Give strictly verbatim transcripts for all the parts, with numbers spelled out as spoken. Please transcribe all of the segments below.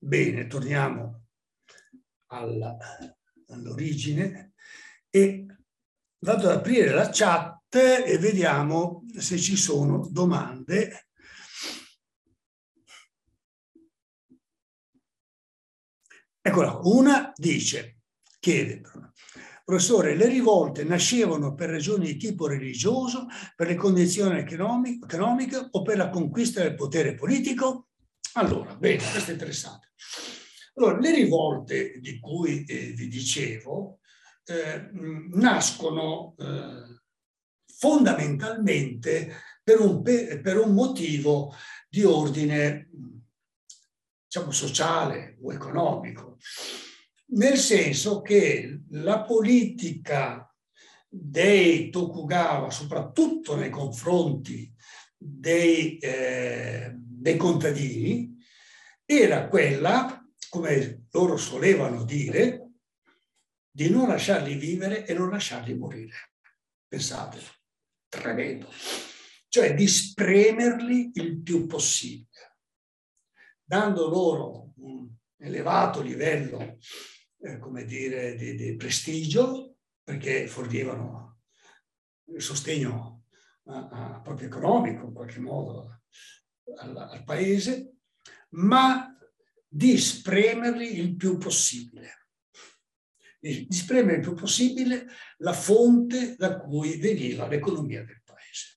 Bene, torniamo all'origine e vado ad aprire la chat e vediamo se ci sono domande. Eccola, una dice, chiede, professore, le rivolte nascevano per ragioni di tipo religioso, per le condizioni economiche o per la conquista del potere politico? Allora, bene, questo è interessante. Allora, le rivolte di cui eh, vi dicevo eh, nascono eh, fondamentalmente per un, per un motivo di ordine, diciamo, sociale o economico, nel senso che la politica dei Tokugawa, soprattutto nei confronti dei, eh, dei contadini, era quella, come loro solevano dire, di non lasciarli vivere e non lasciarli morire. Pensate, tremendo. Cioè di spremerli il più possibile, dando loro un elevato livello, eh, come dire, di, di prestigio, perché fornivano il sostegno a, a, proprio economico, in qualche modo, al, al paese, ma di spremerli il più possibile. Di spremere il più possibile la fonte da cui veniva l'economia del paese.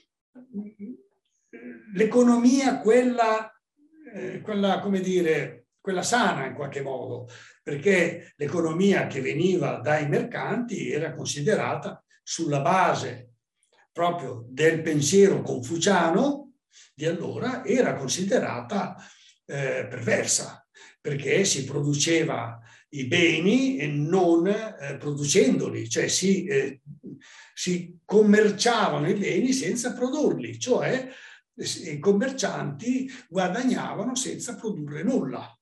L'economia, quella, eh, quella, come dire, quella sana in qualche modo, perché l'economia che veniva dai mercanti era considerata sulla base proprio del pensiero confuciano di allora, era considerata eh, perversa, perché si produceva i beni e non eh, producendoli, cioè si, eh, si commerciavano i beni senza produrli, cioè i commercianti guadagnavano senza produrre nulla.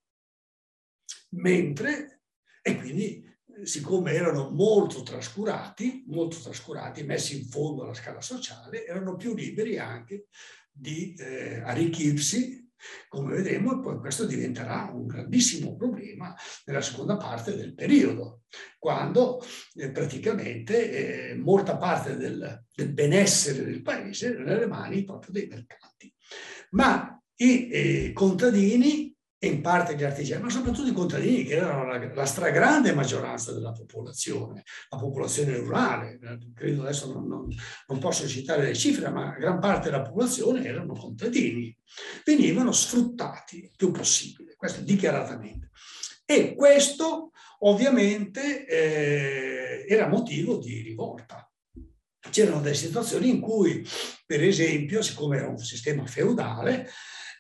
Mentre, e quindi siccome erano molto trascurati, molto trascurati, messi in fondo alla scala sociale, erano più liberi anche di eh, arricchirsi, come vedremo, e poi questo diventerà un grandissimo problema nella seconda parte del periodo, quando eh, praticamente eh, molta parte del, del benessere del paese era nelle mani proprio dei mercanti. Ma i eh, contadini, e in parte gli artigiani, ma soprattutto i contadini, che erano la, la stragrande maggioranza della popolazione, la popolazione rurale, credo adesso non, non, non posso citare le cifre, ma gran parte della popolazione erano contadini, venivano sfruttati il più possibile, questo dichiaratamente. E questo ovviamente eh, era motivo di rivolta. C'erano delle situazioni in cui, per esempio, siccome era un sistema feudale,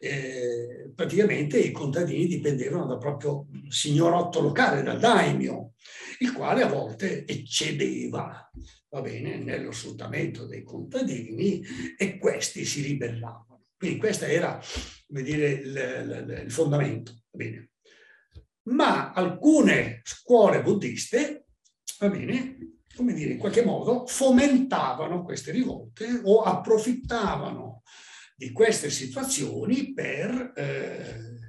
Eh, praticamente i contadini dipendevano dal proprio signorotto locale, dal daimyo, il quale a volte eccedeva, va bene, nello sfruttamento dei contadini e questi si ribellavano. Quindi questo era, come dire, il, il, il fondamento. Va bene. Ma alcune scuole buddiste, va bene, come dire, in qualche modo fomentavano queste rivolte o approfittavano di queste situazioni per, eh,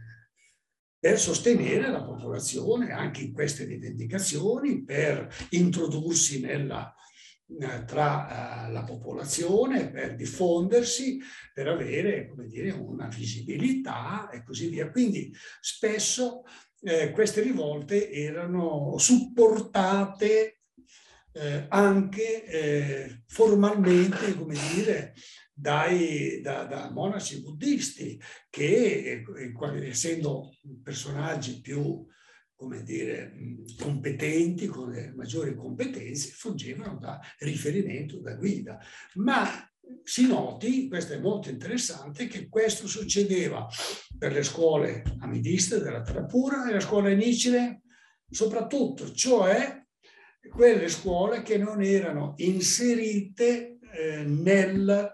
per sostenere la popolazione anche in queste rivendicazioni, per introdursi nella, eh, tra eh, la popolazione, per diffondersi, per avere, come dire, una visibilità e così via. Quindi spesso eh, queste rivolte erano supportate eh, anche eh, formalmente, come dire, Dai, da, da monaci buddisti che, essendo personaggi più, come dire, competenti, con le maggiori competenze, fungevano da riferimento, da guida. Ma si noti, questo è molto interessante, che questo succedeva per le scuole amidiste della Thapura e le scuole Nichiren soprattutto, cioè quelle scuole che non erano inserite eh, nel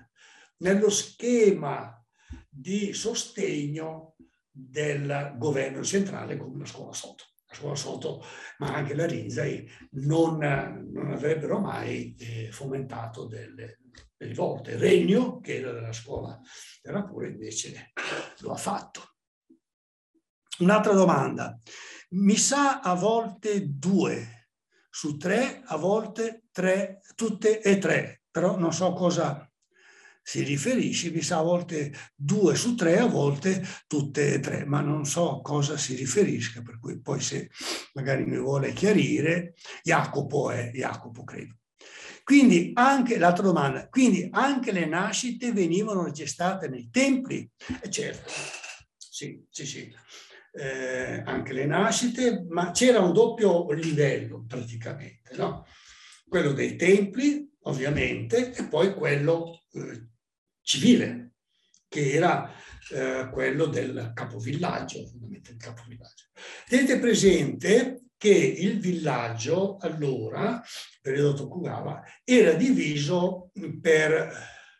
nello schema di sostegno del governo centrale come la scuola Soto. La scuola Soto, ma anche la Rinzai, non, non avrebbero mai eh, fomentato delle, delle rivolte. Il Regno, che era della scuola della Pura, invece lo ha fatto. un'altra domanda. Mi sa a volte due su tre, a volte tre, tutte e tre, però non so cosa si riferisce, mi sa a volte due su tre, a volte tutte e tre, ma non so cosa si riferisca, per cui poi se magari mi vuole chiarire, Jacopo è, Jacopo credo. Quindi anche, l'altra domanda, quindi anche le nascite venivano gestate nei templi? E certo, sì, sì, sì, eh, anche le nascite, ma c'era un doppio livello praticamente, no? Quello dei templi, ovviamente, e poi quello eh, civile, che era eh, quello del capovillaggio, ovviamente il capovillaggio. Tenete presente che il villaggio allora, il periodo Tokugawa, era diviso per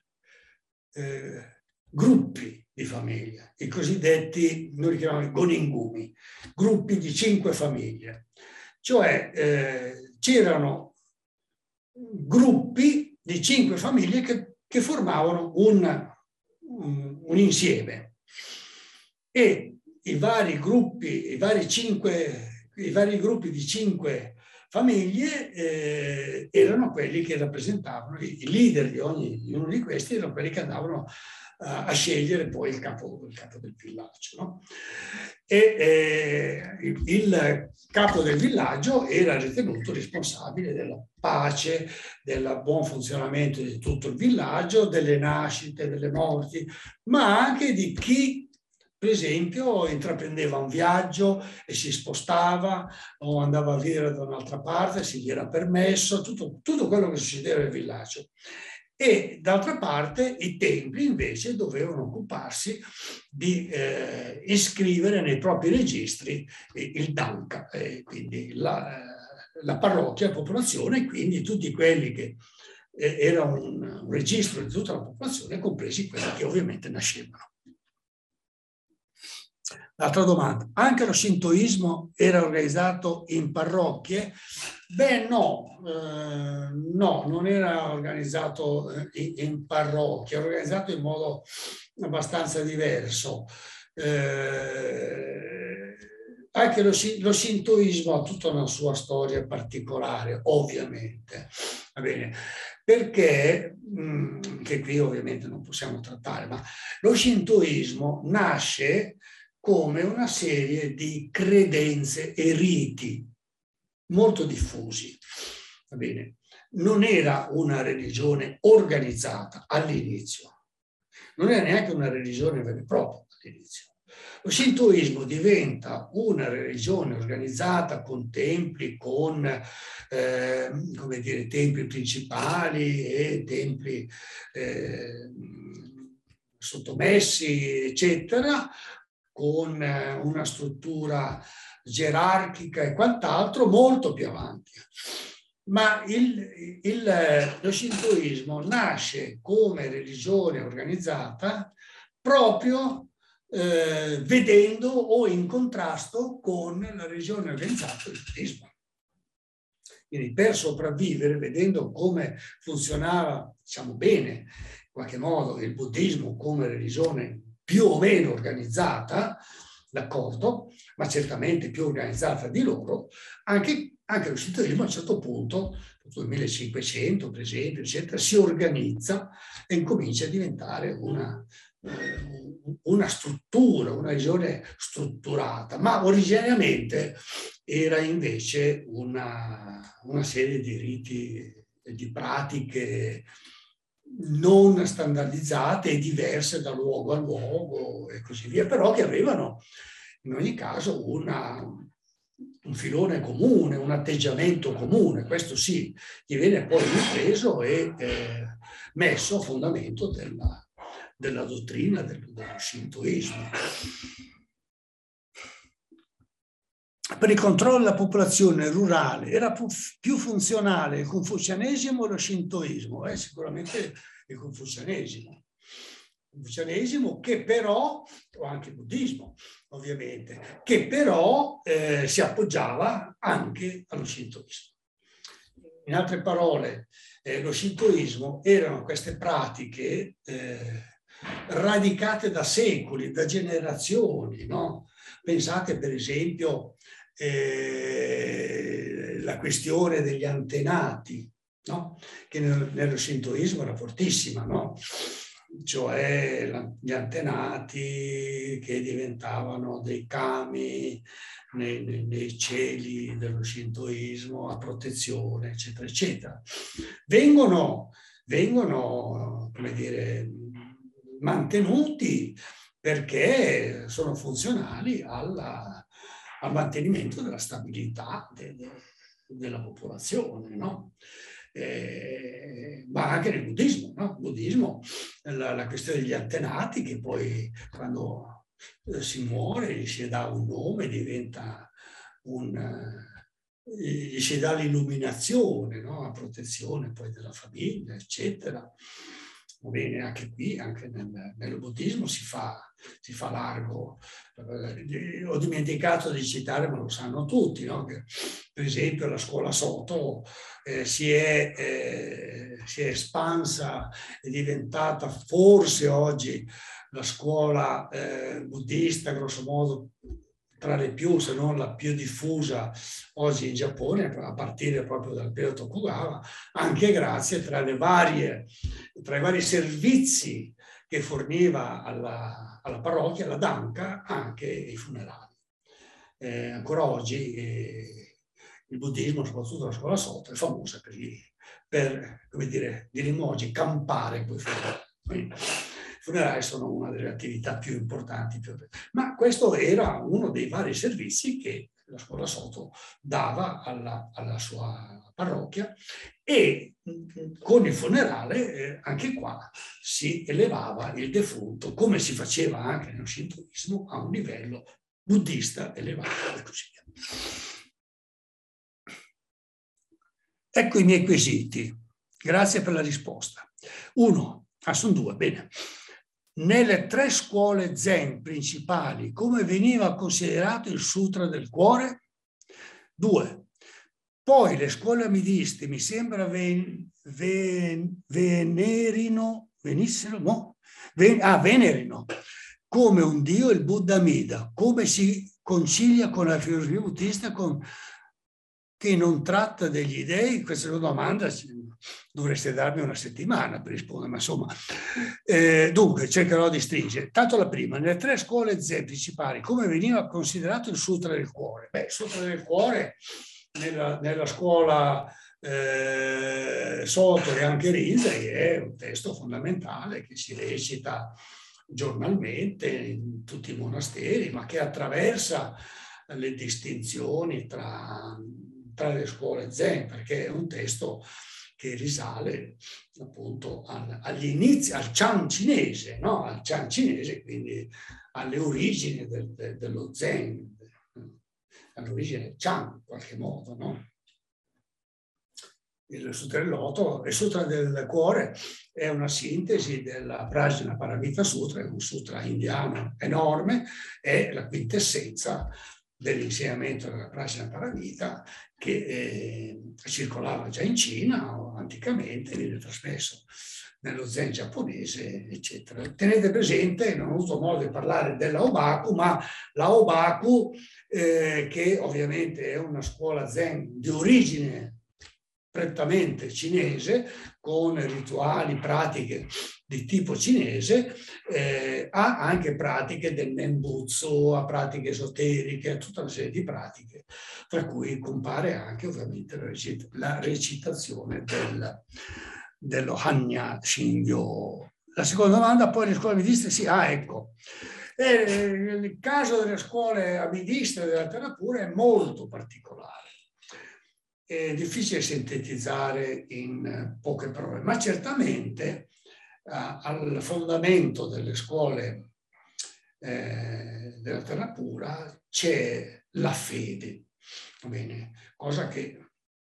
eh, gruppi di famiglie, i cosiddetti, noi li chiamiamo goningumi, gruppi di cinque famiglie. Cioè eh, c'erano gruppi di cinque famiglie che, che formavano un, un, un insieme. E i vari gruppi, i vari cinque, i vari gruppi di cinque famiglie eh, erano quelli che rappresentavano, i leader di ogni di uno di questi erano quelli che andavano a, a scegliere poi il capo, il capo del villaggio. No? E eh, il, il capo del villaggio era ritenuto responsabile della pace, del buon funzionamento di tutto il villaggio, delle nascite, delle morti, ma anche di chi, per esempio, intraprendeva un viaggio e si spostava o andava a vivere da un'altra parte, se gli era permesso, tutto, tutto quello che succedeva nel villaggio. E d'altra parte i templi invece dovevano occuparsi di eh, iscrivere nei propri registri il Danka, eh, quindi la, la parrocchia, la popolazione, quindi tutti quelli che eh, era un, un registro di tutta la popolazione, compresi quelli che ovviamente nascevano. L'altra domanda, anche lo shintoismo era organizzato in parrocchie? Beh no, eh, no, non era organizzato in, in parrocchie, era organizzato in modo abbastanza diverso. Eh, anche lo, lo shintoismo ha tutta una sua storia particolare, ovviamente, va bene? Perché, mh, che qui ovviamente non possiamo trattare, ma lo shintoismo nasce come una serie di credenze e riti molto diffusi. Va bene? Non era una religione organizzata all'inizio, non era neanche una religione vera e propria all'inizio. Lo shintoismo diventa una religione organizzata con templi, con eh, come dire, templi principali e templi eh, sottomessi, eccetera, con una struttura gerarchica e quant'altro molto più avanti. Ma il, il, lo shintoismo nasce come religione organizzata proprio eh, vedendo o in contrasto con la religione organizzata del buddismo. Quindi per sopravvivere, vedendo come funzionava, diciamo bene, in qualche modo, il buddismo come religione più o meno organizzata, d'accordo, ma certamente più organizzata di loro, anche, anche lo shintoismo a un certo punto, nel millecinquecento per esempio, eccetera, si organizza e incomincia a diventare una, una struttura, una religione strutturata, ma originariamente era invece una, una serie di riti e di pratiche non standardizzate e diverse da luogo a luogo e così via, però che avevano in ogni caso una, un filone comune, un atteggiamento comune, questo sì, che viene poi ripreso e eh, messo a fondamento della, della dottrina del, dello shintoismo. Per il controllo della popolazione rurale era più funzionale il confucianesimo o lo shintoismo? Eh, sicuramente il confucianesimo. Il confucianesimo che però, o anche il buddismo ovviamente, che però eh, si appoggiava anche allo shintoismo. In altre parole, eh, lo shintoismo erano queste pratiche eh, radicate da secoli, da generazioni, no? Pensate per esempio eh, la questione degli antenati, no? Che nel, nello shintoismo era fortissima, no? Cioè la, gli antenati che diventavano dei kami nei, nei, nei cieli dello shintoismo a protezione, eccetera, eccetera. Vengono, vengono come dire, mantenuti perché sono funzionali alla, al mantenimento della stabilità de, de, della popolazione, no? Eh, ma anche nel buddismo, no? Il buddismo, la, la questione degli antenati, che poi quando eh, si muore gli si dà un nome, diventa un... Eh, gli si dà l'illuminazione, no? A protezione poi della famiglia, eccetera. Va bene, anche qui, anche nel, nel buddismo si fa, si fa largo. Eh, ho dimenticato di citare, ma lo sanno tutti, no? Che, per esempio, la scuola Soto eh, si, è, eh, si è espansa, è diventata forse oggi la scuola eh, buddista, grosso modo, tra le più, se non la più diffusa oggi in Giappone, a partire proprio dal periodo Tokugawa, anche grazie tra le varie, tra i vari servizi che forniva alla, alla parrocchia, la Danka, anche i funerali. Eh, ancora oggi eh, il buddismo, soprattutto la scuola Soto, è famosa per, per come dire, diremmo oggi, campare quei funerali. I funerali sono una delle attività più importanti, più... ma questo era uno dei vari servizi che la scuola Soto dava alla, alla sua parrocchia, e con il funerale eh, anche qua si elevava il defunto, come si faceva anche nello shintoismo, a un livello buddista elevato e così via. Ecco i miei quesiti. Grazie per la risposta. Uno, ah, sono due, bene. Nelle tre scuole Zen principali, come veniva considerato il Sutra del Cuore? Due. Poi le scuole amidiste mi sembra ven, ven, venerino, venissero, no? Ven, ah, venerino come un dio il Buddha Amida. Come si concilia con la filosofia buddista con, che non tratta degli dei? Questa è una domanda, dovreste darmi una settimana per rispondere, ma insomma. Eh, dunque, cercherò di stringere. Tanto la prima, nelle tre scuole Zen principali, come veniva considerato il Sutra del Cuore? Beh, il Sutra del Cuore, nella, nella scuola eh, Soto e anche Rinzai, è un testo fondamentale che si recita giornalmente in tutti i monasteri, ma che attraversa le distinzioni tra, tra le scuole Zen, perché è un testo che risale appunto al, agli inizi, al Chan cinese, no? Al Chan cinese, quindi alle origini del, del, dello Zen, all'origine Chan in qualche modo, no? Il Sutra del Loto, il Sutra del Cuore è una sintesi della Prajna Paramita Sutra, è un sutra indiano enorme, è la quintessenza dell'insegnamento della Prajna Paramita che eh, circolava già in Cina anticamente, viene trasmesso nello Zen giapponese, eccetera. Tenete presente, non ho avuto modo di parlare della Obaku, ma la Obaku, eh, che ovviamente è una scuola Zen di origine prettamente cinese, con rituali, pratiche di tipo cinese, eh, ha anche pratiche del Nembutsu, ha pratiche esoteriche, ha tutta una serie di pratiche, tra cui compare anche ovviamente la, recit- la recitazione del, dello Hanya Shingyo. La seconda domanda, poi le scuole amidiste, sì, ah ecco. E il caso delle scuole amidiste della Terra Pura è molto particolare. È difficile sintetizzare in poche parole, ma certamente uh, al fondamento delle scuole eh, della Terra Pura c'è la fede, va bene? Cosa che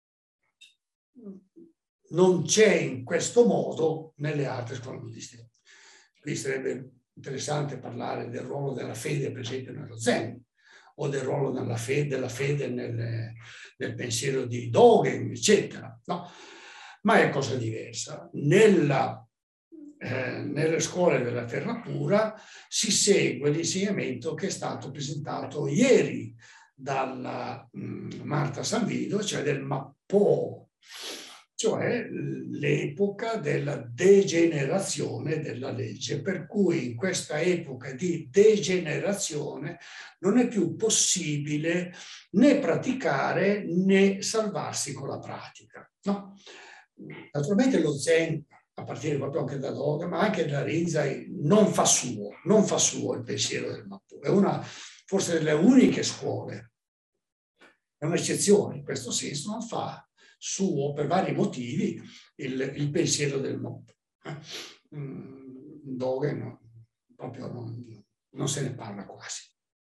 non c'è in questo modo nelle altre scuole buddiste. Qui sarebbe interessante parlare del ruolo della fede, per esempio, nello Zen, o del ruolo della fede, della fede nel, nel pensiero di Dogen, eccetera. No? Ma è cosa diversa. Nella eh, nelle scuole della terra pura si segue l'insegnamento che è stato presentato ieri dalla mh, Marta Sanvido, cioè del Mappo, cioè l'epoca della degenerazione della legge, per cui in questa epoca di degenerazione non è più possibile né praticare né salvarsi con la pratica. No? Naturalmente lo Zen, a partire proprio anche da Dogen, ma anche da Rinzai, non fa suo, non fa suo il pensiero del Mappo. È una forse delle uniche scuole, è un'eccezione in questo senso, non fa suo per vari motivi il, il pensiero del Mappo. Eh? Dogen no, proprio non, non se ne parla quasi.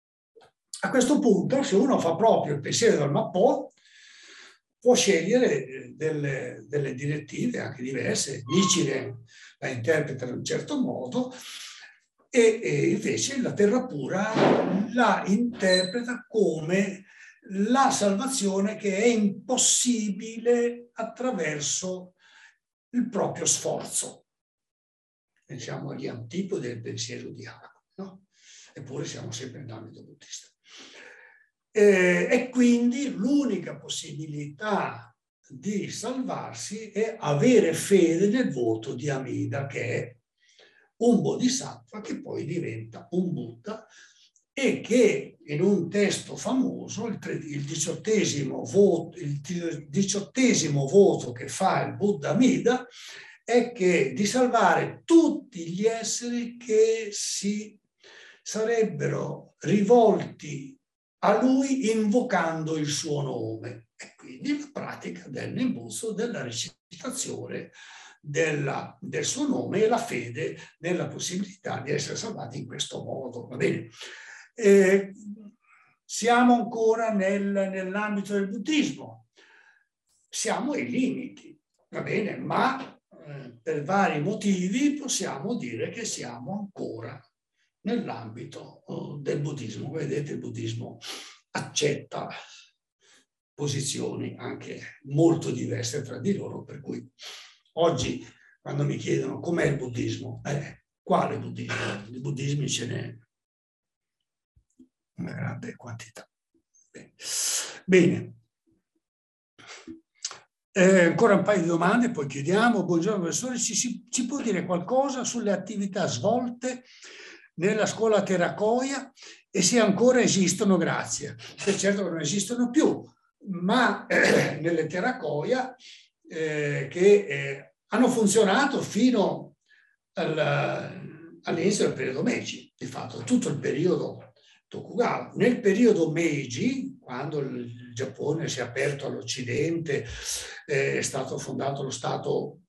A questo punto, se uno fa proprio il pensiero del Mappo, può scegliere delle, delle direttive anche diverse. Nichiren la interpreta in un certo modo e, e invece la terra pura la interpreta come la salvazione che è impossibile attraverso il proprio sforzo. Pensiamo agli antipodi del pensiero di Haku, no? Eppure siamo sempre nell'ambito buddista. Eh, e quindi l'unica possibilità di salvarsi è avere fede nel voto di Amida, che è un bodhisattva che poi diventa un Buddha e che in un testo famoso, il, il, diciottesimo, voto, il diciottesimo voto che fa il Buddha Amida è che di salvare tutti gli esseri che si sarebbero rivolti a lui invocando il suo nome, e quindi la pratica del Nembutsu, della recitazione della, del suo nome e la fede nella possibilità di essere salvati in questo modo. Va bene? Eh, siamo ancora nel, nell'ambito del buddismo, siamo ai limiti, va bene, ma eh, per vari motivi possiamo dire che siamo ancora nell'ambito oh, del buddismo. Vedete, il buddismo accetta posizioni anche molto diverse tra di loro, per cui oggi quando mi chiedono com'è il buddismo, eh, quale buddismo? Di buddismi ce n'è una grande quantità. Bene. Bene. Eh, ancora un paio di domande, poi chiudiamo. Buongiorno professore, ci, ci, ci può dire qualcosa sulle attività svolte nella scuola Terakoya e se ancora esistono? Grazie. Per certo che non esistono più, ma eh, nelle Terakoya eh, che eh, hanno funzionato fino al, all'inizio del periodo Meiji, di fatto tutto il periodo Tokugawa. Nel periodo Meiji, quando il Giappone si è aperto all'Occidente, eh, è stato fondato lo Stato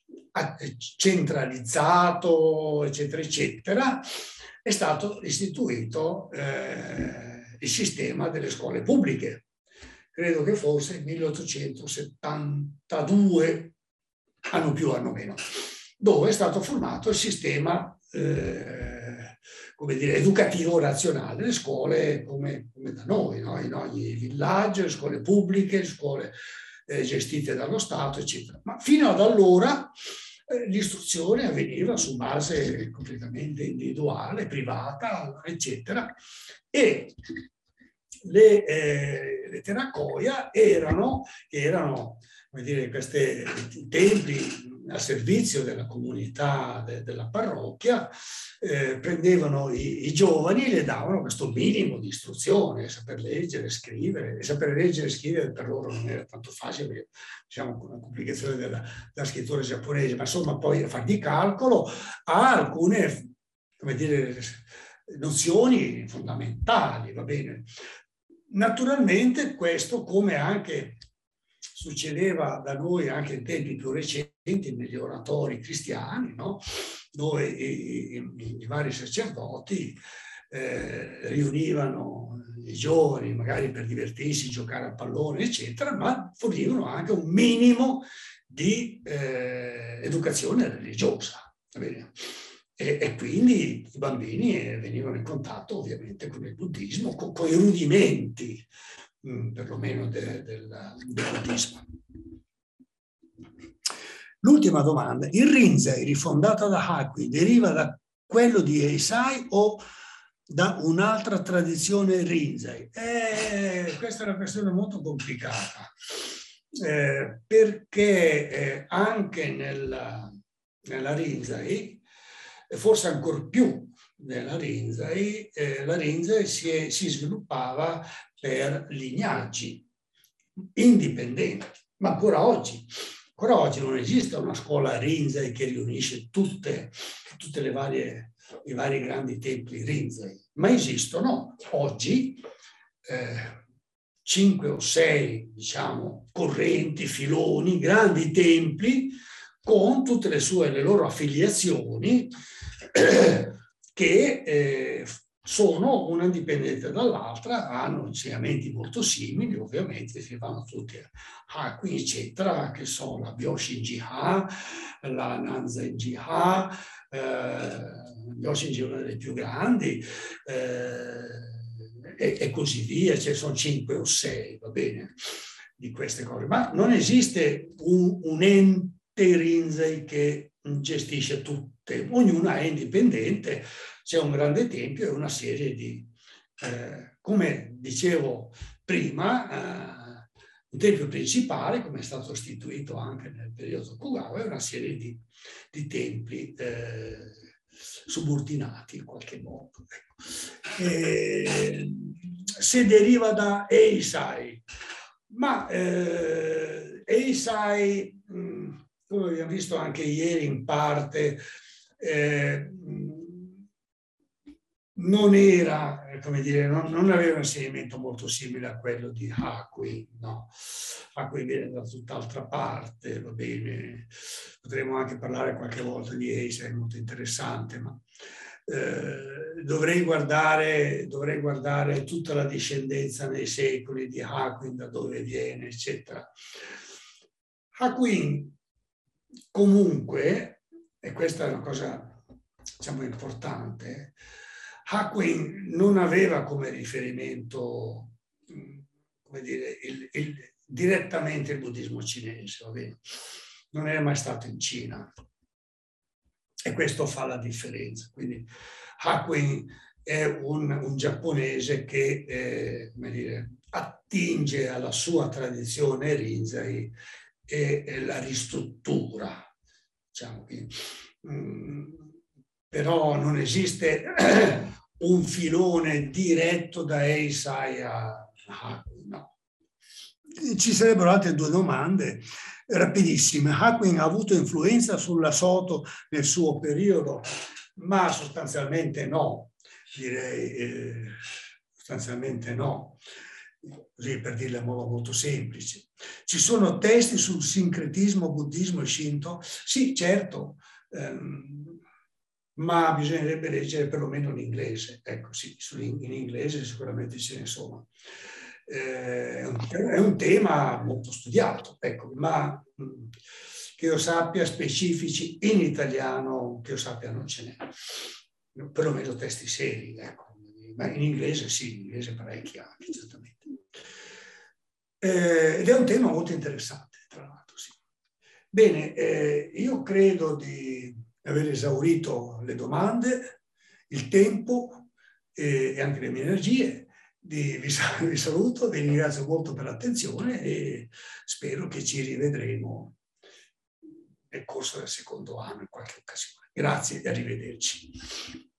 centralizzato, eccetera, eccetera, è stato istituito eh, il sistema delle scuole pubbliche. Credo che fosse nel milleottocentosettantadue, anno più, anno meno, dove è stato formato il sistema eh, come dire, educativo razionale, le scuole come, come da noi, no? In ogni villaggio, le scuole pubbliche, le scuole eh, gestite dallo Stato, eccetera. Ma fino ad allora eh, l'istruzione avveniva su base completamente individuale, privata, eccetera, e le, eh, le Terakoya erano, erano come dire, questi templi a servizio della comunità de, della parrocchia, eh, prendevano i, i giovani e le davano questo minimo di istruzione, saper leggere, scrivere, e saper leggere e scrivere per loro non era tanto facile, perché diciamo con la complicazione della, della scrittura giapponese, ma insomma poi a far di calcolo ha alcune, come dire, nozioni fondamentali, va bene? Naturalmente questo, come anche succedeva da noi anche in tempi più recenti negli oratori cristiani, no? Dove i, i, i vari sacerdoti eh, riunivano i giovani magari per divertirsi, giocare a pallone, eccetera, ma fornivano anche un minimo di eh, educazione religiosa. Va bene? E, e quindi i bambini venivano in contatto ovviamente con il buddismo, con, con i rudimenti mh, perlomeno de, del, del buddismo. L'ultima domanda, il Rinzai rifondato da Hakuin deriva da quello di Eisai o da un'altra tradizione Rinzai? Eh, questa è una questione molto complicata, eh, perché eh, anche nella, nella Rinzai, forse ancor più nella Rinzai, eh, la Rinzai si, è, si sviluppava per lignaggi indipendenti, ma ancora oggi. Ancora oggi non esiste una scuola Rinzai che riunisce tutte, tutte le varie, i vari grandi templi Rinzai, ma esistono oggi eh, cinque o sei, diciamo, correnti, filoni, grandi templi con tutte le sue, le loro affiliazioni eh, che eh, sono una dipendente dall'altra, hanno insegnamenti molto simili, ovviamente si fanno tutti a qui eccetera, che sono la Byoshin-ji-ha, la Nanzen-ji-ha, eh, Byoshin-ji è una delle più grandi, eh, e, e così via, ce ne sono cinque o sei, va bene, di queste cose, ma non esiste un, un ente Rinzai che gestisce tutte, ognuna è indipendente, c'è un grande tempio e una serie di, eh, come dicevo prima, eh, un tempio principale, come è stato istituito anche nel periodo Tokugawa, è una serie di, di templi eh, subordinati in qualche modo. Ecco. E, se deriva da Eisai, ma eh, Eisai, mh, come abbiamo visto anche ieri in parte, eh, non era, come dire, non, non aveva un insegnamento molto simile a quello di Hakuin, no. Hakuin viene da tutt'altra parte, va bene, potremmo anche parlare qualche volta di Eisai, è molto interessante, ma eh, dovrei guardare, dovrei guardare tutta la discendenza nei secoli di Hakuin, da dove viene, eccetera. Hakuin, comunque, e questa è una cosa, diciamo, importante, Hakuin non aveva come riferimento, come dire, il, il, direttamente il buddismo cinese, va bene? Non è mai stato in Cina e questo fa la differenza. Quindi Hakuin è un, un giapponese che eh, come dire, attinge alla sua tradizione Rinzai e, e la ristruttura, diciamo. Quindi, mh, però non esiste un filone diretto da Eisai a Hakuin, no. Ci sarebbero altre due domande rapidissime. Hakuin ha avuto influenza sulla Soto nel suo periodo? Ma sostanzialmente no, direi eh, sostanzialmente no, così per dirla in modo molto semplice. Ci sono testi sul sincretismo, buddismo e shinto? Sì, certo, ehm, ma bisognerebbe leggere perlomeno in inglese. Ecco, sì, in inglese sicuramente ce ne sono. Eh, è, un, è un tema molto studiato, ecco, ma mh, che io sappia specifici in italiano, che io sappia non ce n'è, perlomeno testi seri, ecco. Ma in inglese sì, in inglese parecchi anche, certamente. Eh, ed è un tema molto interessante, tra l'altro, sì. Bene, eh, io credo di aver esaurito le domande, il tempo eh, e anche le mie energie. Vi, vi saluto, vi ringrazio molto per l'attenzione e spero che ci rivedremo nel corso del secondo anno in qualche occasione. Grazie e arrivederci.